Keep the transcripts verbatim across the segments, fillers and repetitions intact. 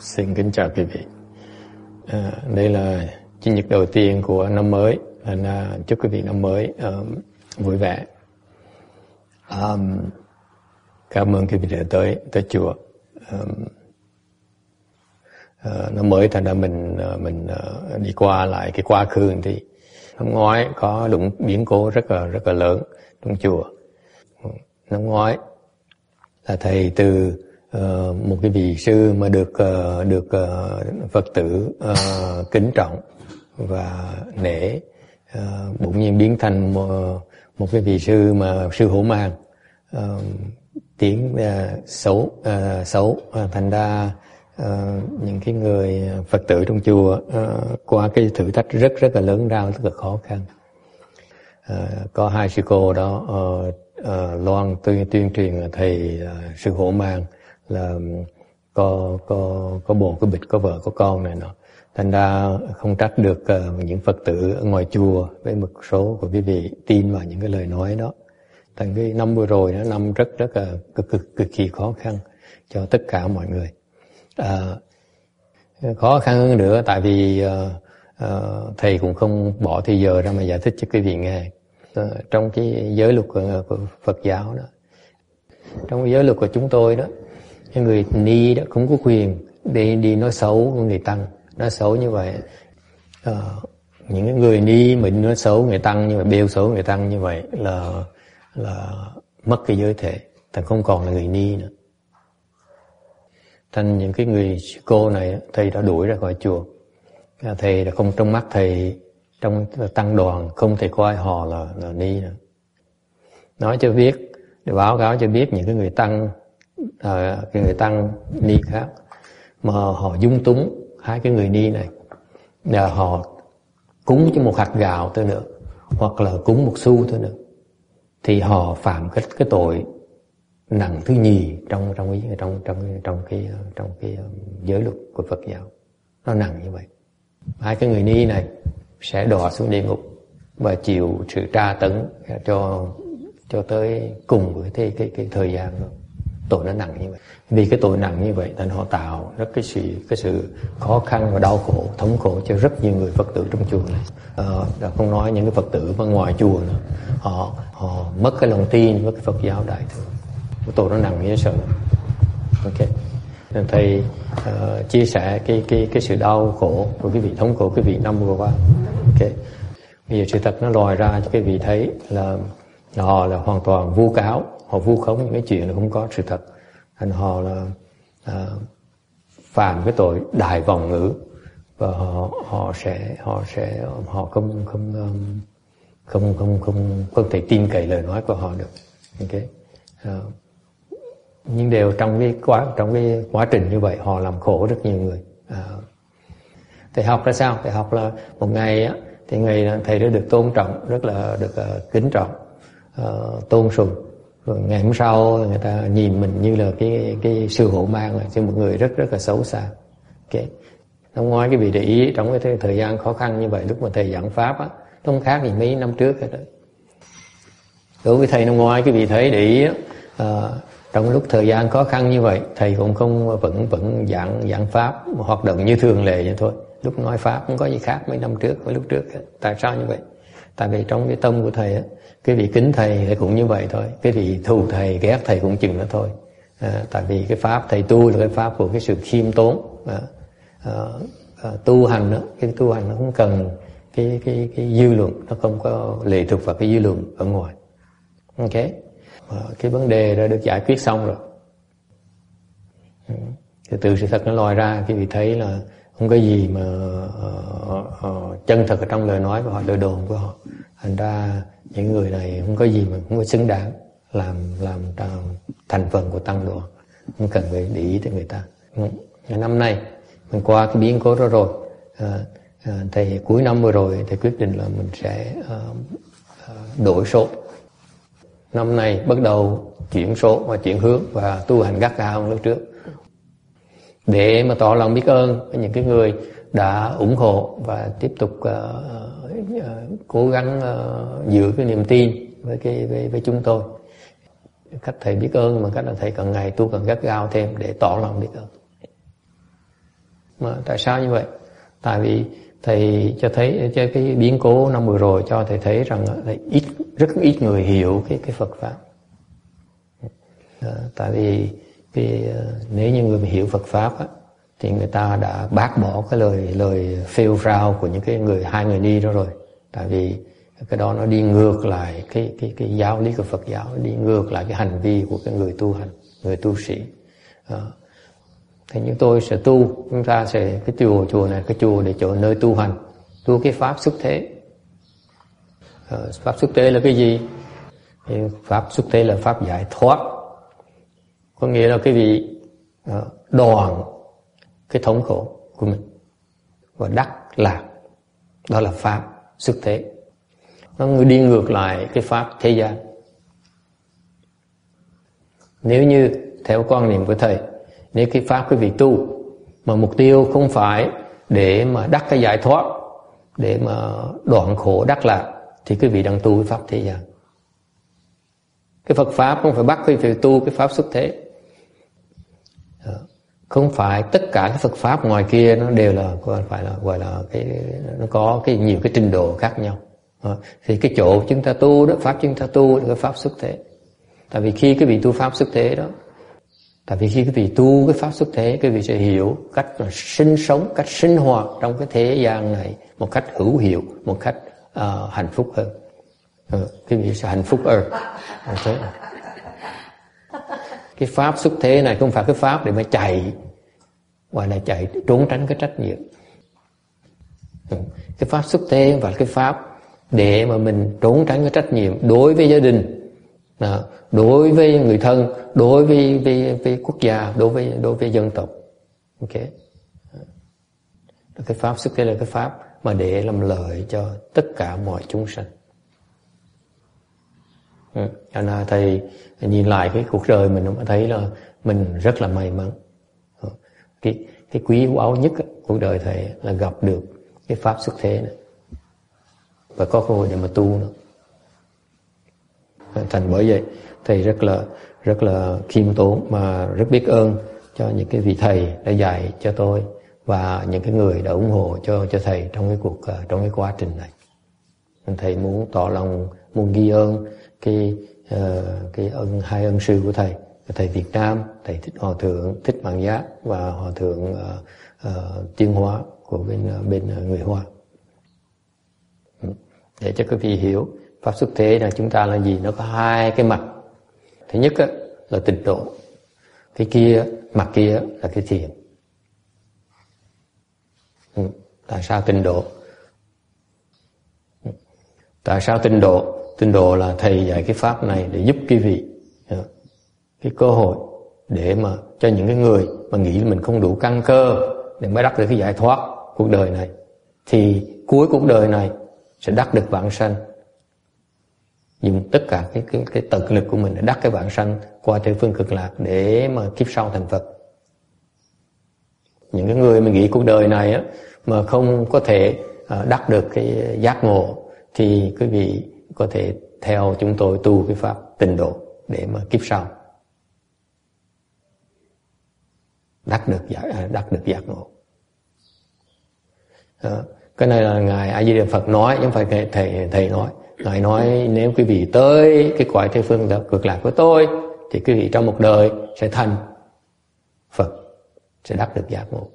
Xin kính chào quý vị. À, đây là Chủ nhật đầu tiên của năm mới. Anh à, chúc quý vị năm mới uh, vui vẻ. Um, cảm ơn quý vị đã tới tới chùa. Um, uh, năm mới thành ra mình uh, mình uh, đi qua lại cái quá khứ thì năm ngoái có đụng biến cố rất là rất là lớn trong chùa. Năm ngoái là thầy từ Uh, một cái vị sư mà được uh, được uh, Phật tử uh, kính trọng và nể, uh, bỗng nhiên biến thành một, một cái vị sư mà sư hổ mang, uh, tiếng uh, xấu uh, xấu uh, thành ra uh, những cái người Phật tử trong chùa uh, qua cái thử thách rất rất là lớn lao, rất là khó khăn. Uh, có hai sư cô đó uh, uh, loan tuyên tuyên truyền là thầy uh, sư hổ mang là có có có bồ có bịch, có vợ có con này nọ, thành ra không trách được uh, những Phật tử ở ngoài chùa với một số của quý vị tin vào những cái lời nói đó. Thành cái năm vừa rồi nó năm rất rất là cực cực cực kỳ khó khăn cho tất cả mọi người. À, khó khăn hơn nữa tại vì uh, uh, thầy cũng không bỏ thời giờ ra mà giải thích cho quý vị nghe. Uh, trong cái giới luật của, của Phật giáo đó, trong cái giới luật của chúng tôi đó, cái người ni đó không có quyền đi đi nói xấu người tăng, nói xấu như vậy. Uh, những cái người ni mình nói xấu người tăng như vậy, bêu xấu người tăng như vậy là là mất cái giới thể, thành không còn là người ni nữa. Thành những cái người cô này thầy đã đuổi ra khỏi chùa. Thầy đã không, trong mắt thầy, trong tăng đoàn không thể coi họ là là ni nữa. Nói cho biết, để báo cáo cho biết những cái người tăng, à, cái người tăng ni khác mà họ dung túng hai cái người ni này, là họ cúng cho một hạt gạo thôi nữa, hoặc là cúng một xu thôi nữa, thì họ phạm cái cái tội nặng thứ nhì trong trong cái trong trong trong cái trong cái giới luật của Phật giáo. Nó nặng như vậy. Hai cái người ni này sẽ đọa xuống địa ngục và chịu sự tra tấn cho cho tới cùng với cái cái cái thời gian đó. Tội nó nặng như vậy. Vì cái tội nặng như vậy nên họ tạo rất cái sự cái sự khó khăn và đau khổ, thống khổ cho rất nhiều người Phật tử trong chùa này. Ờ, đã không nói những cái Phật tử bên ngoài chùa nữa, họ họ mất cái lòng tin với cái Phật giáo đại thừa. Cái tội nó nặng như sợ. Ok. Nên thầy uh, chia sẻ cái cái cái sự đau khổ của cái vị, thống khổ cái vị năm vừa qua. Ok. Bây giờ sự thật nó lòi ra cho cái vị thấy là họ là hoàn toàn vu cáo, họ vu khống những cái chuyện là không có sự thật, thành họ là à, phạm cái tội đại vọng ngữ, và họ họ sẽ họ sẽ họ không không không không không không thể tin cậy lời nói của họ được. Ok. À, nhưng đều trong cái quá trong cái quá trình như vậy họ làm khổ rất nhiều người. À, thầy học ra sao? Thầy học là một ngày á, thì ngày thầy đã được tôn trọng, rất là được uh, kính trọng, uh, tôn sùng. Rồi ngày hôm sau người ta nhìn mình như là cái cái sư hổ mang, là cho một người rất rất là xấu xa. Ok. Năm ngoái cái vị để ý trong cái thời gian khó khăn như vậy, lúc mà thầy giảng pháp á, nó không khác gì mấy năm trước hết đó. Đối với thầy năm ngoái cái vị thấy để ý á, uh, trong lúc thời gian khó khăn như vậy, thầy cũng không vẫn vẫn giảng giảng pháp, hoạt động như thường lệ vậy thôi. Lúc nói pháp không có gì khác mấy năm trước với lúc trước. Tại sao như vậy? Tại vì trong cái tâm của thầy á, cái vị kính thầy thì cũng như vậy thôi, cái vị thù thầy ghét thầy cũng chừng đó thôi. À, tại vì cái pháp thầy tu là cái pháp của cái sự khiêm tốn. À, à, à, tu hành đó, cái tu hành nó không cần cái cái cái dư luận, nó không có lệ thuộc vào cái dư luận ở ngoài. Ok. À, cái vấn đề đã được giải quyết xong rồi. Ừ. Thì từ sự thật nó lòi ra, cái vị thấy là không có gì mà uh, uh, chân thật ở trong lời nói của họ, lời đồn của họ. Thành ra những người này không có gì mà không có xứng đáng làm làm thành phần của tăng đoàn, không cần phải để ý tới người ta. Ừ. Năm nay mình qua cái biến cố đó rồi, à, à, thầy cuối năm vừa rồi thầy quyết định là mình sẽ uh, uh, đổi số. Năm nay bắt đầu chuyển số và chuyển hướng và tu hành gắt gao hơn lúc trước, để mà tỏ lòng biết ơn với những cái người đã ủng hộ và tiếp tục uh, uh, cố gắng uh, giữ cái niềm tin với cái với, với chúng tôi. Cách thầy biết ơn mà cách là thầy càng ngày tu càng gắt gao thêm để tỏ lòng biết ơn. Mà tại sao như vậy? Tại vì thầy cho thấy cho cái biến cố năm vừa rồi cho thầy thấy rằng là ít rất ít người hiểu cái cái Phật pháp. À, tại vì cái, nếu như người hiểu Phật pháp á, thì người ta đã bác bỏ cái lời lời phêu rao của những cái người hai người ni đó rồi. Tại vì cái đó nó đi ngược lại cái cái cái giáo lý của Phật giáo, đi ngược lại cái hành vi của cái người tu hành, người tu sĩ. À, thì chúng tôi sẽ tu, chúng ta sẽ cái chùa chùa này cái chùa để chỗ nơi tu hành, tu cái pháp xuất thế. À, pháp xuất thế là cái gì? Thì pháp xuất thế là pháp giải thoát, có nghĩa là cái vị uh, đoạn cái thống khổ của mình và đắc lạc, đó là pháp xuất thế. Nó đi ngược lại cái pháp thế gian. Nếu như theo quan niệm của thầy, nếu cái pháp quý vị tu mà mục tiêu không phải để mà đắc cái giải thoát, để mà đoạn khổ đắc lạc, thì quý vị đang tu cái pháp thế gian. Cái Phật pháp không phải bắt quý vị tu cái pháp xuất thế. Không phải tất cả cái Phật pháp ngoài kia nó đều là phải là gọi là cái nó có cái nhiều cái trình độ khác nhau. Thì cái chỗ chúng ta tu đó, pháp chúng ta tu là cái pháp xuất thế. Tại vì khi cái vị tu pháp xuất thế đó, tại vì khi cái vị tu cái pháp xuất thế, cái vị sẽ hiểu cách sinh sống, cách sinh hoạt trong cái thế gian này một cách hữu hiệu, một cách uh, hạnh phúc hơn. Ừ, cái vị sẽ hạnh phúc hơn. Okay. Cái pháp xuất thế này không phải cái pháp để mà chạy, gọi là chạy trốn tránh cái trách nhiệm. Ừ. Cái pháp xuất thế không phải cái pháp để mà mình trốn tránh cái trách nhiệm đối với gia đình, đối với người thân, đối với, với, với quốc gia, đối với đối với dân tộc. Ok. Cái pháp xuất thế là cái pháp mà để làm lợi cho tất cả mọi chúng sanh. Ừ. Cho nên thầy nhìn lại cái cuộc đời mình mới thấy là mình rất là may mắn. Cái, cái quý báu nhất cuộc đời thầy là gặp được cái pháp xuất thế này và có cơ hội để mà tu nữa. Thành bởi vậy thầy rất là rất là khiêm tốn mà rất biết ơn cho những cái vị thầy đã dạy cho tôi và những cái người đã ủng hộ cho cho thầy trong cái cuộc trong cái quá trình này. Thầy muốn tỏ lòng muốn ghi ơn cái uh, cái ân hai ân sư của thầy, thầy Việt Nam, thầy Thích Hòa thượng Thích Mạng Giác và Hòa thượng uh, uh, Tiên Hóa của bên bên người Hoa. Để cho quý vị hiểu pháp xuất thế là chúng ta là gì, nó có hai cái mặt. Thứ nhất á, là tịnh độ, cái kia mặt kia là cái thiền. Ừ. Tại sao tịnh độ? Ừ. Tại sao tịnh độ? Tịnh độ là thầy dạy cái pháp này để giúp quý vị cái cơ hội để mà cho những cái người mà nghĩ là mình không đủ căn cơ để mới đắc được cái giải thoát cuộc đời này, thì cuối cuộc đời này sẽ đắc được vãng sanh, dùng tất cả cái cái cái tận lực của mình để đắc cái vãng sanh qua tây phương cực lạc để mà kiếp sau thành Phật. Những cái người mà nghĩ cuộc đời này á mà không có thể đắc được cái giác ngộ thì quý vị có thể theo chúng tôi tu cái pháp tịnh độ để mà kiếp sau đắc được đắc được giác ngộ. Đó. Cái này là ngài A Di Đà Phật nói, chứ không phải thầy thầy nói. Ngài nói nếu quý vị tới cái cõi tây phương cực lạc của tôi thì quý vị trong một đời sẽ thành Phật, sẽ đắc được giác ngộ.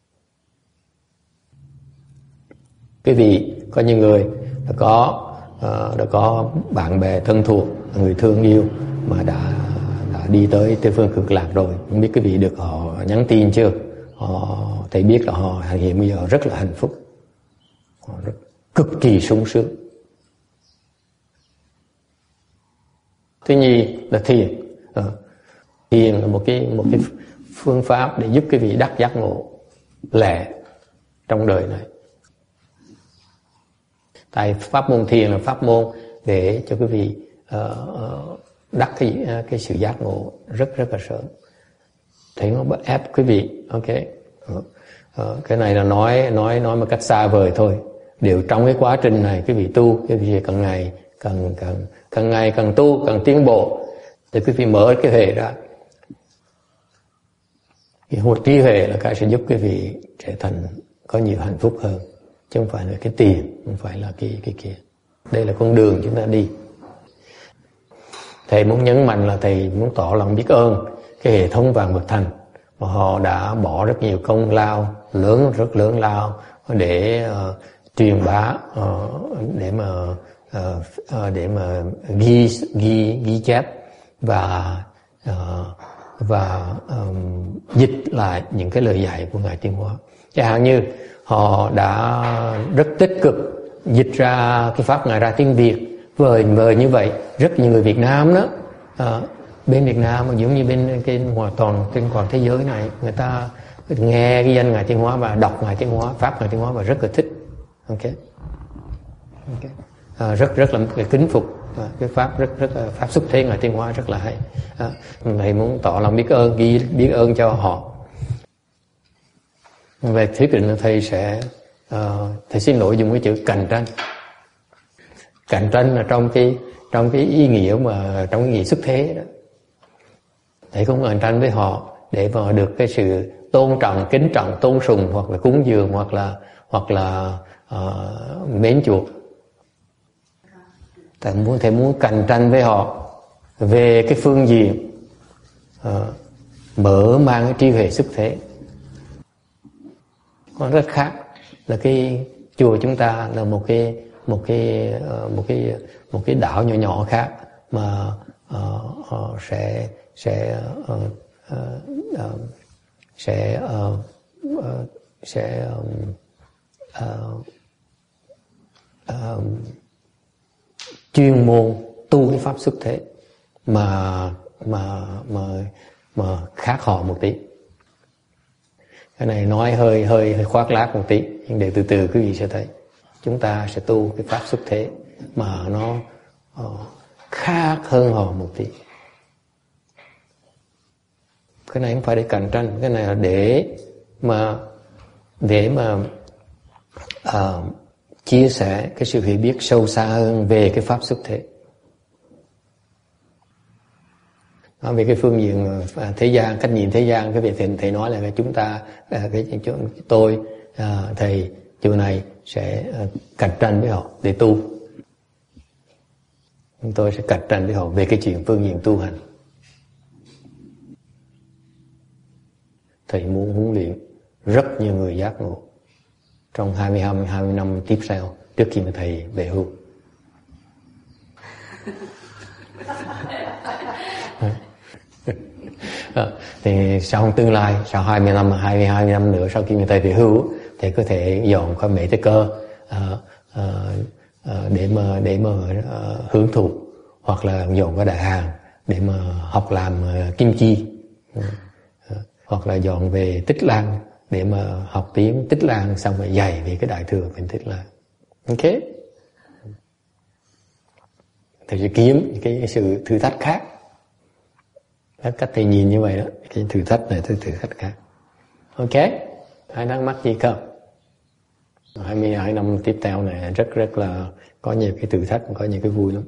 Quý vị có những người đã có uh, đã có bạn bè thân thuộc, người thương yêu mà đã đã đi tới tây phương cực lạc rồi, không biết quý vị được họ nhắn tin chưa? Họ thầy biết là họ hiện bây giờ rất là hạnh phúc, họ rất cực kỳ sung sướng. Thứ nhì là thiền. À, thiền là một cái một cái phương pháp để giúp quý vị đắc giác ngộ lẻ trong đời này. Tại pháp môn thiền là pháp môn để cho quý vị uh, đắc cái cái sự giác ngộ rất rất là sớm. Thấy nó bắt ép quý vị, ok. Uh, uh, cái này là nói nói nói một cách xa vời thôi. Đều trong cái quá trình này quý vị tu, quý vị càng ngày càng càng càng ngày càng tu, càng tiến bộ, thì quý vị mở cái hệ ra, Cái hột trí huệ là cái sẽ giúp quý vị trở thành có nhiều hạnh phúc hơn, chứ không phải là cái tiền, không phải là cái cái kia. Đây là con đường chúng ta đi. Thầy muốn nhấn mạnh là thầy muốn tỏ lòng biết ơn cái hệ thống Vạn Vật Thành, mà họ đã bỏ rất nhiều công lao lớn, rất lớn lao để uh, truyền bá, uh, để mà uh, uh, để mà ghi ghi ghi chép và uh, và um, dịch lại những cái lời dạy của Ngài Tiến Hóa. Chẳng hạn như họ đã rất tích cực dịch ra cái pháp Ngài ra tiếng Việt vời vời như vậy. Rất nhiều người Việt Nam đó, à, bên Việt Nam giống như bên cái hoàn toàn trên toàn thế giới này, người ta nghe cái danh Ngài Tiến Hóa và đọc Ngài Tiến Hóa, pháp Ngài Tiến Hóa và rất là thích. Ok, okay. À, rất rất là kính phục. À, cái pháp rất rất pháp xuất thế Ngài Tiến Hóa rất là hay. À, thầy muốn tỏ lòng biết ơn, ghi biết ơn cho họ. Về thuyết định là thầy sẽ uh, thầy xin lỗi dùng cái chữ cạnh tranh. Cạnh tranh là trong cái trong cái ý nghĩa mà trong cái nghĩa xuất thế đó. Thầy không cạnh tranh với họ để mà được cái sự tôn trọng, kính trọng, tôn sùng hoặc là cúng dường hoặc là hoặc là uh, mến chuộc. Thầy muốn thầy muốn cạnh tranh với họ về cái phương diện uh, mở mang cái trí huệ xuất thế. Nó rất khác, là cái chùa chúng ta là một cái một cái một cái một cái đảo nhỏ nhỏ khác mà uh, uh, sẽ sẽ uh, uh, uh, sẽ uh, uh, sẽ um, uh, uh, chuyên môn tu cái pháp xuất thế mà mà mà mà khác họ một tí. Cái này nói hơi hơi hơi khoác lác một tí, nhưng để từ từ quý vị sẽ thấy chúng ta sẽ tu cái pháp xuất thế mà nó uh, khác hơn họ một tí. Cái này không phải để cạnh tranh, cái này là để mà để mà uh, chia sẻ cái sự hiểu biết sâu xa hơn về cái pháp xuất thế. Đó, về cái phương diện thế gian, cách nhìn thế gian, cái việc thầy, thầy nói là chúng ta, cái tôi, thầy, chùa này sẽ cạnh tranh với họ để tu. Chúng tôi sẽ cạnh tranh với họ về cái chuyện phương diện tu hành. Thầy muốn huấn luyện rất nhiều người giác ngộ trong hai mươi hai mươi năm tiếp theo trước khi mà thầy về hưu. À, thì sau tương lai, sau hai mươi năm, hai mươi hai năm nữa sau khi người ta về hưu thì có thể dọn qua Mễ Tây Cơ à, à, à, để mà để mà à, hưởng thụ, hoặc là dọn qua Đại Hàn để mà học làm uh, kim chi, à, hoặc là dọn về Tích Lan để mà học tiếng Tích Lan xong rồi dạy về cái Đại Thừa bên Tích Lan. Ok, thì sẽ kiếm cái sự thử thách khác. Cách thầy nhìn như vậy đó, cái thử thách này thử thử thách khác. Ok, ai thắc mắc gì không? hai mươi hai năm tiếp theo này rất rất là có nhiều cái thử thách, có nhiều cái vui lắm.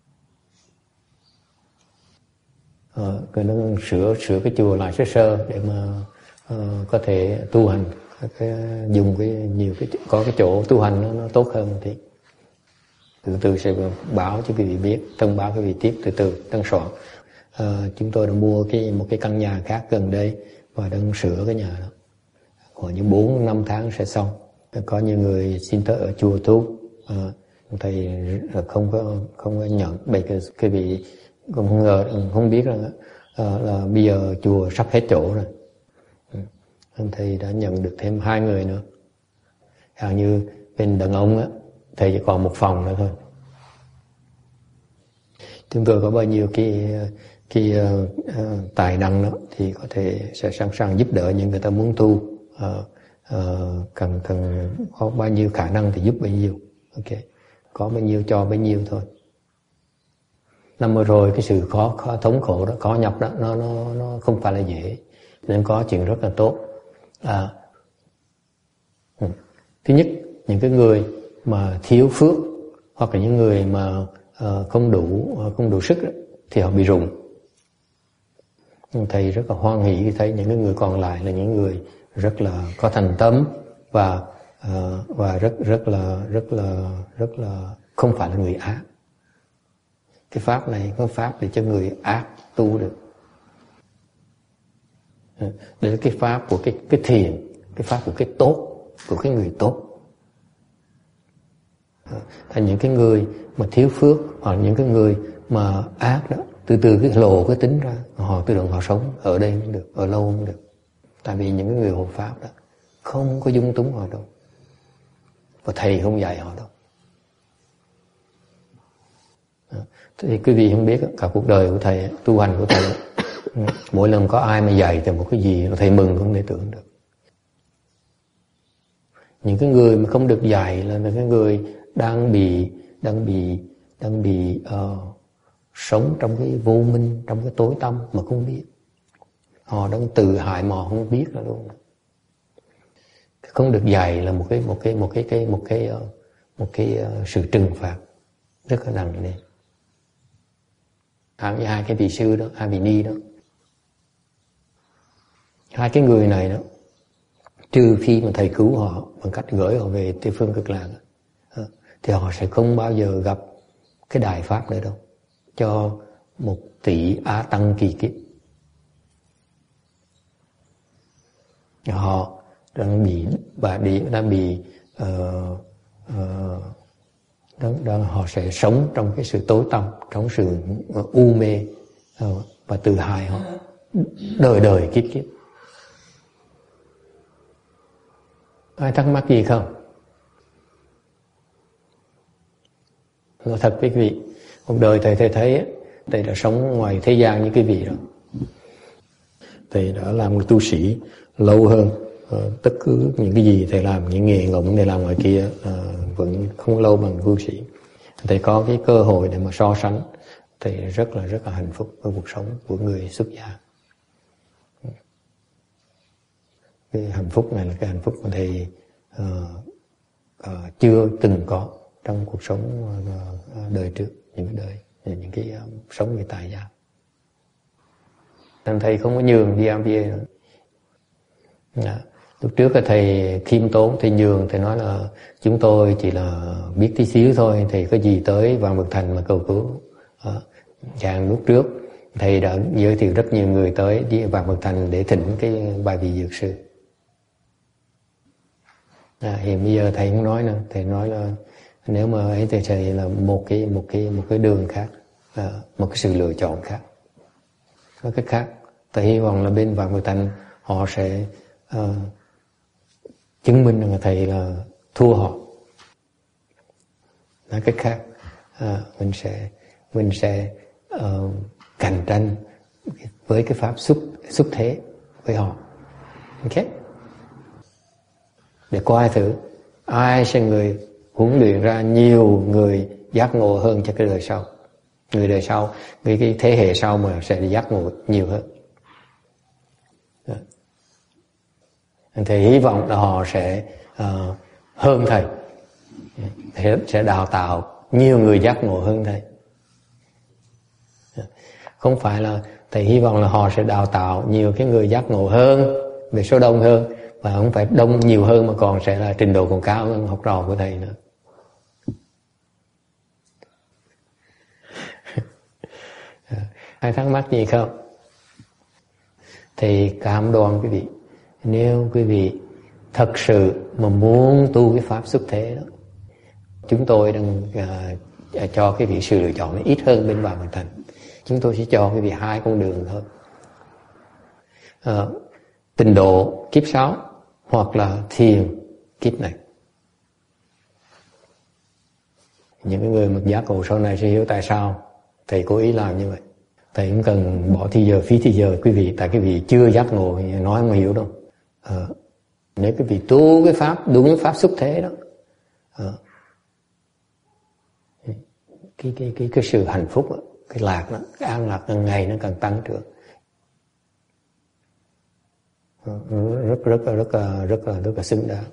Ờ, cái nó sửa sửa cái chùa lại sơ sơ để mà uh, có thể tu hành, cái, dùng cái nhiều cái có cái chỗ tu hành nó, nó tốt hơn một tí. Từ từ sẽ báo cho quý vị biết, thông báo quý vị tiếp từ từ tăng soạn. Uh, chúng tôi đã mua cái một cái căn nhà khác gần đây và đang sửa cái nhà đó. Khoảng những bốn năm tháng sẽ xong. Có nhiều người xin tới ở chùa tu, uh, thầy không có không có nhận. Bởi cái, cái vị cũng không ngờ, không biết rằng uh, là bây giờ chùa sắp hết chỗ rồi. Uh, thầy đã nhận được thêm hai người nữa. Hầu như bên đàn ông á, thầy chỉ còn một phòng nữa thôi. Chúng tôi có bao nhiêu cái cái uh, uh, tài năng đó thì có thể sẽ sẵn sàng giúp đỡ những người ta muốn tu, uh, uh, cần cần có bao nhiêu khả năng thì giúp bấy nhiêu. Ok, có bao nhiêu cho bấy nhiêu thôi. Năm vừa rồi cái sự khó, khó thống khổ đó, khó nhọc đó, nó nó nó không phải là dễ, nên có chuyện rất là tốt. À, thứ nhất, những cái người mà thiếu phước hoặc là những người mà uh, không đủ uh, không đủ sức đó, thì họ bị rụng. Thầy rất là hoan hỷ khi thấy những cái người còn lại là những người rất là có thành tâm và uh, và rất rất là rất là rất là không phải là người ác. Cái pháp này có pháp để cho người ác tu được. Đây là cái pháp của cái cái thiền, cái pháp của cái tốt, của cái người tốt. Thành những cái người mà thiếu phước hoặc những cái người mà ác đó, từ từ cái lộ cái tính ra, họ tự động họ sống ở đây cũng được, ở lâu cũng được. Tại vì những cái người hộ pháp đó không có dung túng họ đâu, và thầy không dạy họ đâu. Thì quý vị không biết cả cuộc đời của thầy, tu hành của thầy, mỗi lần có ai mà dạy thì một cái gì thầy mừng không thể tưởng được. Những cái người mà không được dạy là cái người đang bị đang bị đang bị uh, sống trong cái vô minh, trong cái tối tăm mà không biết. Họ đang tự hại mà họ không biết là luôn. Không được dạy là một cái một cái một cái cái một cái uh, một cái uh, sự trừng phạt rất là nặng nề. Hai hai cái vị sư đó, hai vị ni đó, hai cái người này đó, trừ khi mà thầy cứu họ bằng cách gửi họ về Tây Phương Cực Lạc, thì họ sẽ không bao giờ gặp cái đại pháp nữa đâu, cho một tỷ á tăng kỳ kiếp. Họ đang bị bà đi đang bị uh, uh, đang, đang họ sẽ sống trong cái sự tối tăm, trong sự uh, u mê, uh, và tự hại họ đời đời kiếp kiếp. Ai thắc mắc gì không? Nói thật với quý vị, một đời thầy thầy thấy thầy đã sống ngoài thế gian như quý vị rồi. Thầy đã làm một tu sĩ lâu hơn, uh, tất cứ những cái gì thầy làm, những nghề ngộng thầy làm ngoài kia uh, vẫn không lâu bằng tu sĩ. Thầy có cái cơ hội để mà so sánh, thầy rất là rất là hạnh phúc với cuộc sống của người xuất gia. Cái hạnh phúc này là cái hạnh phúc mà thầy uh, uh, chưa từng có trong cuộc sống uh, đời trước, những cái đời, những cái uh, sống như tại gia. Nên thầy không có nhường đi em bê a nữa. Dạ. Lúc trước là thầy khiêm tốn, thầy nhường, thầy nói là chúng tôi chỉ là biết tí xíu thôi, thầy có gì tới Vạn Vật Thành mà cầu cứu. À, dạng lúc trước thầy đã giới thiệu rất nhiều người tới đi Vạn Vật Thành để thỉnh cái bài vị dược sư. À, hiện bây giờ thầy không nói nữa, thầy nói là nếu mà ấy thì thầy là một cái một cái một cái đường khác, à, một cái sự lựa chọn khác. Có cái khác, thầy hy vọng là bên Vạn Vật Thành họ sẽ uh, chứng minh rằng thầy là thua họ. Nói cách khác, uh, mình sẽ mình sẽ uh, cạnh tranh với cái pháp xuất xuất thế với họ. Ok? Để coi thử ai sẽ người huấn luyện ra nhiều người giác ngộ hơn cho cái đời sau. Người đời sau, người cái thế hệ sau mà sẽ giác ngộ nhiều hơn. Thầy hy vọng là họ sẽ uh, hơn thầy, thầy sẽ đào tạo nhiều người giác ngộ hơn thầy. Không phải là thầy hy vọng là họ sẽ đào tạo nhiều cái người giác ngộ hơn, về số đông hơn, và không phải đông nhiều hơn mà còn sẽ là trình độ còn cao hơn học trò của thầy nữa. Ai thắc mắc gì không? Thì cam đoan quý vị, nếu quý vị thật sự mà muốn tu cái pháp xuất thế đó, chúng tôi đang uh, cho cái vị sự lựa chọn nó ít hơn bên Vạn Vật Thành. Chúng tôi sẽ cho quý vị hai con đường thôi. Uh, tịnh độ kiếp sáu hoặc là thiền kiếp này. Những cái người mà giác ngộ sau này sẽ hiểu tại sao thầy cố ý làm như vậy. Thầy cũng cần bỏ thì giờ, phí thì giờ quý vị, tại quý vị chưa giác ngộ nói không hiểu đâu. À, nếu quý vị tu cái pháp, đúng cái pháp xuất thế đó, à, cái, cái, cái, cái sự hạnh phúc đó, cái lạc đó, cái an lạc càng ngày nó càng tăng trưởng. À, rất, rất, rất, rất, rất, rất, rất, rất là xứng đáng.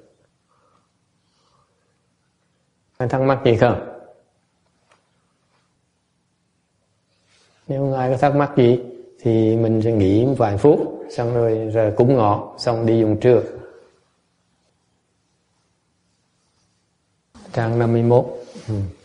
Anh thắc mắc gì không? Nếu ai có thắc mắc gì thì mình sẽ nghỉ vài phút, xong rồi rồi cúng ngọ, xong đi dùng trưa. Trang năm mươi mốt. Ừ.